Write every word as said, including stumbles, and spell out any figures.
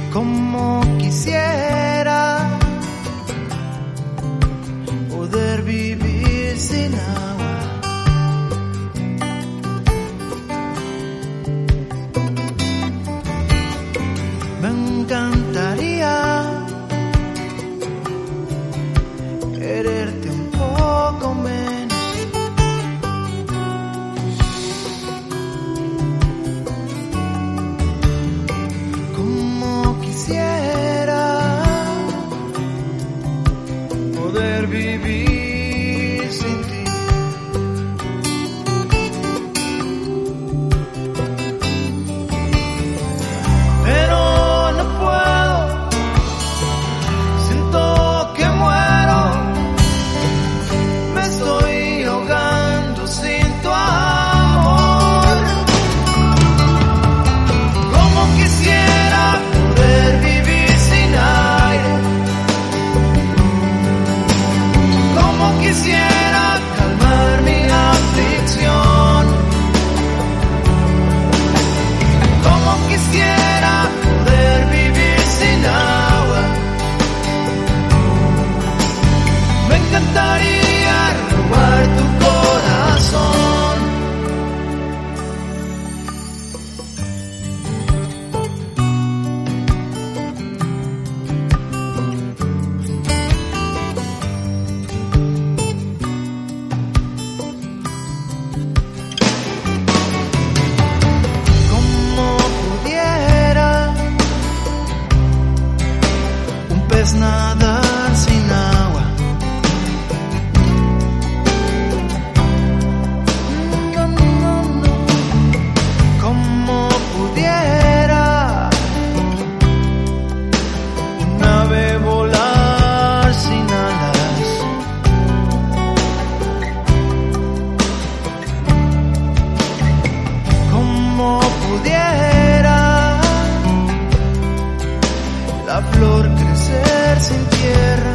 Como quisiera poder vivir sin agua. Me encantaría quererte un poco menos. Como quisiera poder vivir sin ti. Pero no puedo, siento que muero, me estoy ahogando sin tu amor. Como quisiera poder vivir sin aire, como quisiera calmar mi aflicción, como quisiera poder vivir sin agua. Me encantaría robar tu corazón. Como pudiera un pez nadar sin agua. No, no, no. Como pudiera un ave volar sin alas. Como pudiera la flor crecer sin tierra.